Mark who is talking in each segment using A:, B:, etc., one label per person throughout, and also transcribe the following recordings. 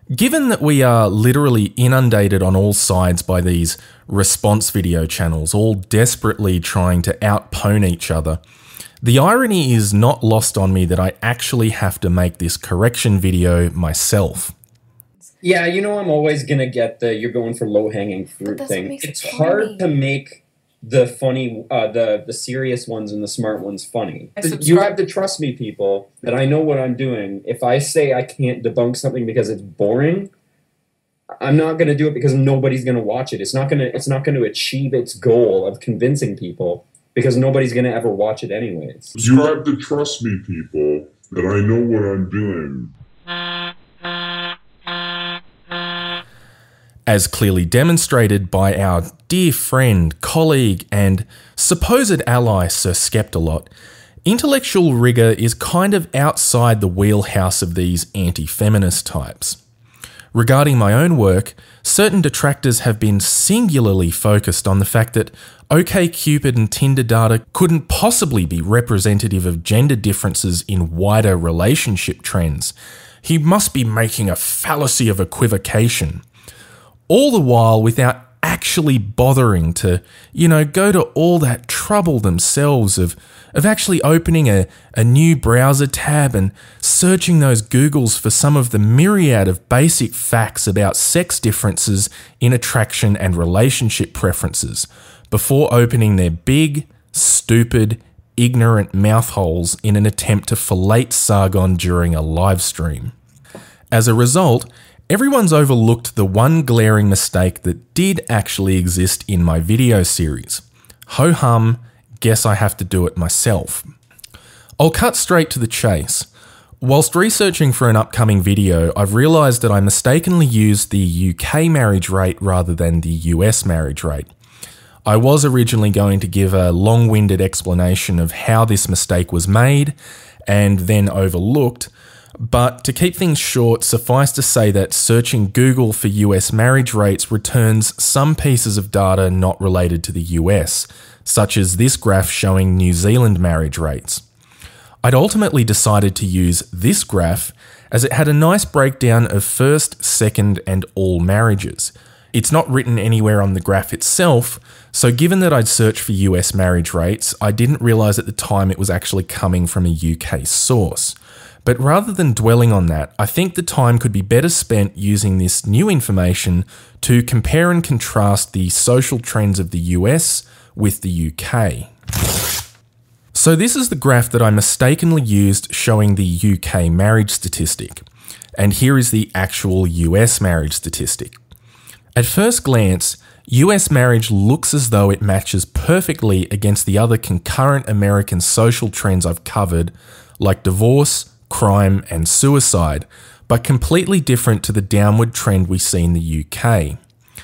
A: Given that we are literally inundated on all sides by these response video channels, all desperately trying to outpone each other, the irony is not lost on me that I actually have to make this correction video myself.
B: Yeah, I'm always going to get the you're going for low-hanging fruit thing. It's hard to make the funny, the serious ones and the smart ones funny. You have to trust me, people, that I know what I'm doing. If I say I can't debunk something because it's boring, I'm not going to do it because nobody's going to watch it. It's not going to achieve its goal of convincing people because nobody's going to ever watch it anyways.
C: You have to trust me, people, that I know what I'm doing.
A: As clearly demonstrated by our dear friend, colleague, and supposed ally Sir Skeptalot, intellectual rigour is kind of outside the wheelhouse of these anti-feminist types. Regarding my own work, certain detractors have been singularly focused on the fact that OkCupid and Tinder data couldn't possibly be representative of gender differences in wider relationship trends. He must be making a fallacy of equivocation. All the while without actually bothering to, go to all that trouble themselves of actually opening a new browser tab and searching those Googles for some of the myriad of basic facts about sex differences in attraction and relationship preferences before opening their big, stupid, ignorant mouth holes in an attempt to fillet Sargon during a live stream. As a result, everyone's overlooked the one glaring mistake that did actually exist in my video series. Ho-hum, guess I have to do it myself. I'll cut straight to the chase. Whilst researching for an upcoming video, I've realised that I mistakenly used the UK marriage rate rather than the US marriage rate. I was originally going to give a long-winded explanation of how this mistake was made and then overlooked, but to keep things short, suffice to say that searching Google for US marriage rates returns some pieces of data not related to the US, such as this graph showing New Zealand marriage rates. I'd ultimately decided to use this graph as it had a nice breakdown of first, second, and all marriages. It's not written anywhere on the graph itself, so given that I'd searched for US marriage rates, I didn't realise at the time it was actually coming from a UK source. But rather than dwelling on that, I think the time could be better spent using this new information to compare and contrast the social trends of the US with the UK. So this is the graph that I mistakenly used showing the UK marriage statistic, and here is the actual US marriage statistic. At first glance, US marriage looks as though it matches perfectly against the other concurrent American social trends I've covered, like divorce, crime, and suicide, but completely different to the downward trend we see in the UK.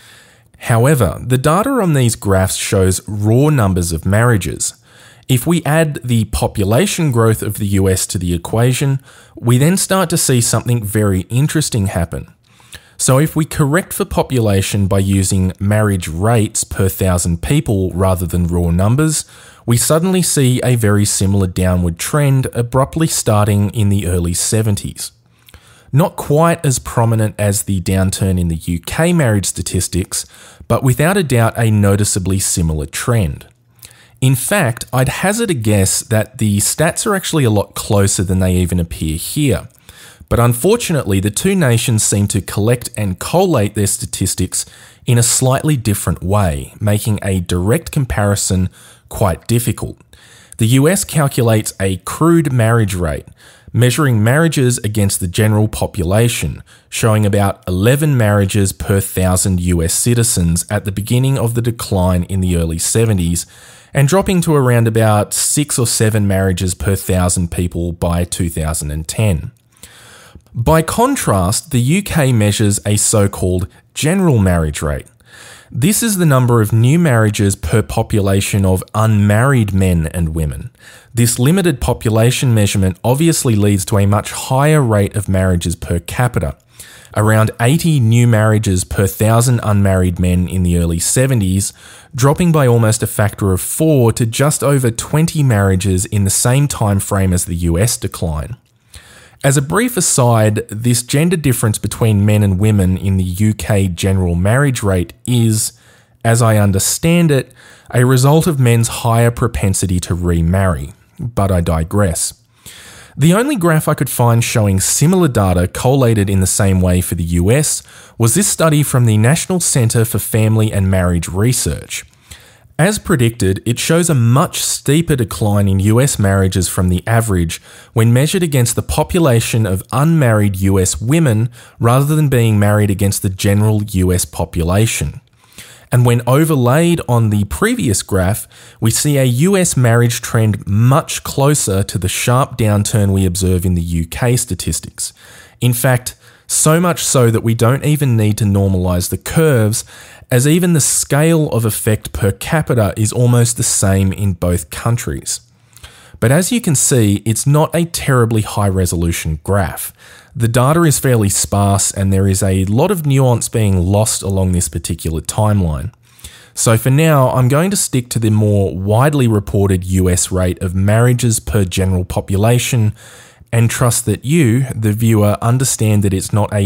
A: However, the data on these graphs shows raw numbers of marriages. If we add the population growth of the US to the equation, we then start to see something very interesting happen. So if we correct for population by using marriage rates per 1,000 people rather than raw numbers, we suddenly see a very similar downward trend abruptly starting in the early 70s. Not quite as prominent as the downturn in the UK marriage statistics, but without a doubt a noticeably similar trend. In fact, I'd hazard a guess that the stats are actually a lot closer than they even appear here. But unfortunately, the two nations seem to collect and collate their statistics in a slightly different way, making a direct comparison quite difficult. The US calculates a crude marriage rate, measuring marriages against the general population, showing about 11 marriages per 1,000 US citizens at the beginning of the decline in the early 70s, and dropping to around about 6 or 7 marriages per 1,000 people by 2010. By contrast, the UK measures a so-called general marriage rate. This is the number of new marriages per population of unmarried men and women. This limited population measurement obviously leads to a much higher rate of marriages per capita. Around 80 new marriages per 1,000 unmarried men in the early 70s, dropping by almost a factor of 4 to just over 20 marriages in the same time frame as the US decline. As a brief aside, this gender difference between men and women in the UK general marriage rate is, as I understand it, a result of men's higher propensity to remarry. But I digress. The only graph I could find showing similar data collated in the same way for the US was this study from the National Centre for Family and Marriage Research. As predicted, it shows a much steeper decline in US marriages from the average when measured against the population of unmarried US women rather than being married against the general US population. And when overlaid on the previous graph, we see a US marriage trend much closer to the sharp downturn we observe in the UK statistics. In fact, so much so that we don't even need to normalise the curves, as even the scale of effect per capita is almost the same in both countries. But as you can see, it's not a terribly high-resolution graph. The data is fairly sparse and there is a lot of nuance being lost along this particular timeline. So for now, I'm going to stick to the more widely reported US rate of marriages per general population and trust that you, the viewer, understand that it's not a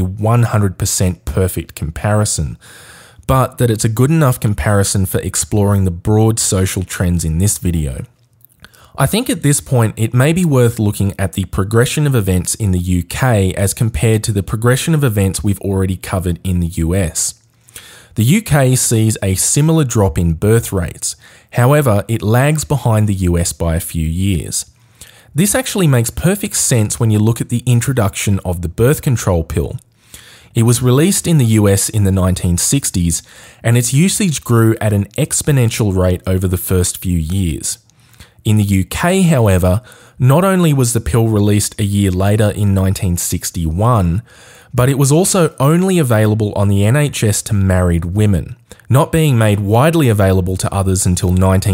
A: 100% perfect comparison, but that it's a good enough comparison for exploring the broad social trends in this video. I think at this point it may be worth looking at the progression of events in the UK as compared to the progression of events we've already covered in the US. The UK sees a similar drop in birth rates, however it lags behind the US by a few years. This actually makes perfect sense when you look at the introduction of the birth control pill. It was released in the US in the 1960s, and its usage grew at an exponential rate over the first few years. In the UK, however, not only was the pill released a year later in 1961, but it was also only available on the NHS to married women, not being made widely available to others until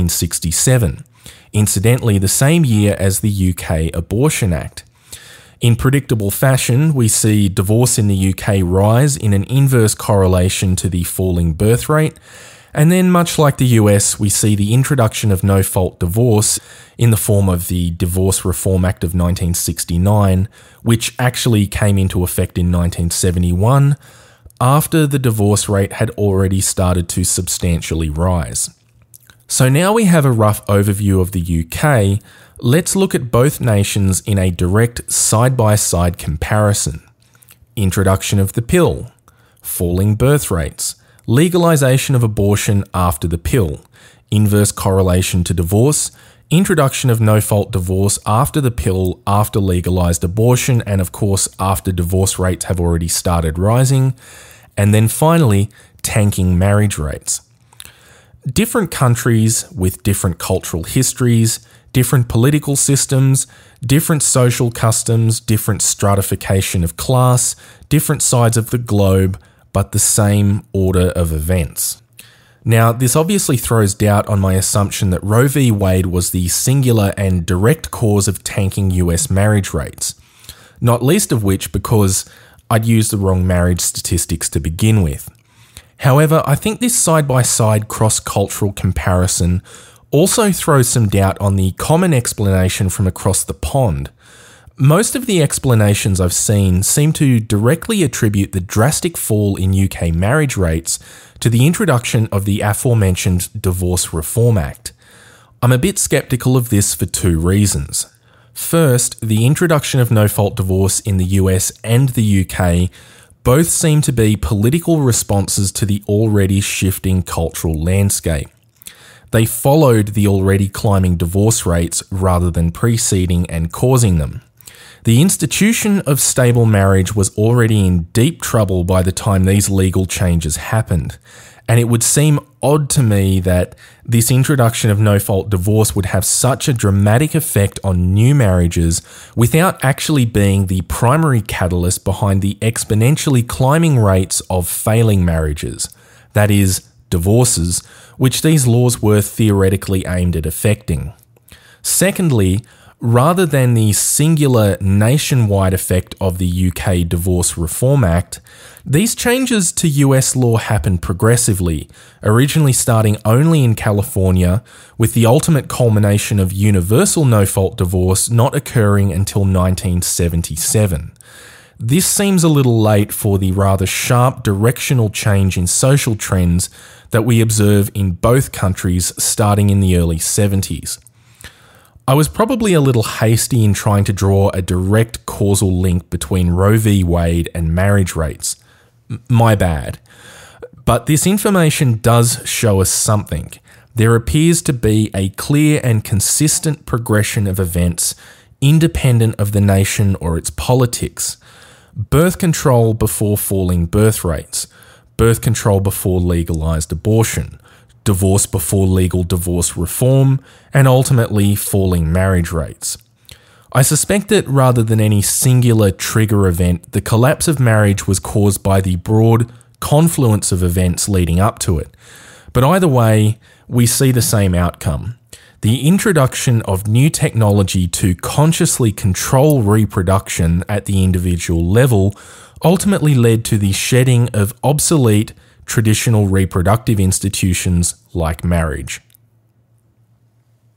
A: 1967, incidentally the same year as the UK Abortion Act. In predictable fashion, we see divorce in the UK rise in an inverse correlation to the falling birth rate, and then much like the US, we see the introduction of no-fault divorce in the form of the Divorce Reform Act of 1969, which actually came into effect in 1971, after the divorce rate had already started to substantially rise. So now we have a rough overview of the UK, let's look at both nations in a direct side-by-side comparison. Introduction of the pill, falling birth rates, legalisation of abortion after the pill, inverse correlation to divorce, introduction of no-fault divorce after the pill, after legalised abortion, and of course after divorce rates have already started rising, and then finally, tanking marriage rates. Different countries with different cultural histories, different political systems, different social customs, different stratification of class, different sides of the globe, but the same order of events. Now, this obviously throws doubt on my assumption that Roe v. Wade was the singular and direct cause of tanking US marriage rates, not least of which because I'd used the wrong marriage statistics to begin with. However, I think this side-by-side cross-cultural comparison also throws some doubt on the common explanation from across the pond. Most of the explanations I've seen seem to directly attribute the drastic fall in UK marriage rates to the introduction of the aforementioned Divorce Reform Act. I'm a bit sceptical of this for two reasons. First, the introduction of no-fault divorce in the US and the UK both seem to be political responses to the already shifting cultural landscape. They followed the already climbing divorce rates rather than preceding and causing them. The institution of stable marriage was already in deep trouble by the time these legal changes happened, and it would seem odd to me that this introduction of no-fault divorce would have such a dramatic effect on new marriages without actually being the primary catalyst behind the exponentially climbing rates of failing marriages, that is, divorces, which these laws were theoretically aimed at affecting. Secondly, Rather than the singular nationwide effect of the UK Divorce Reform Act, these changes to US law happened progressively, originally starting only in California, with the ultimate culmination of universal no-fault divorce not occurring until 1977. This seems a little late for the rather sharp directional change in social trends that we observe in both countries starting in the early 70s. I was probably a little hasty in trying to draw a direct causal link between Roe v. Wade and marriage rates. My bad. But this information does show us something. There appears to be a clear and consistent progression of events independent of the nation or its politics. Birth control before falling birth rates. Birth control before legalised abortion. Divorce before legal divorce reform, and ultimately falling marriage rates. I suspect that rather than any singular trigger event, the collapse of marriage was caused by the broad confluence of events leading up to it. But either way, we see the same outcome. The introduction of new technology to consciously control reproduction at the individual level ultimately led to the shedding of obsolete traditional reproductive institutions like marriage.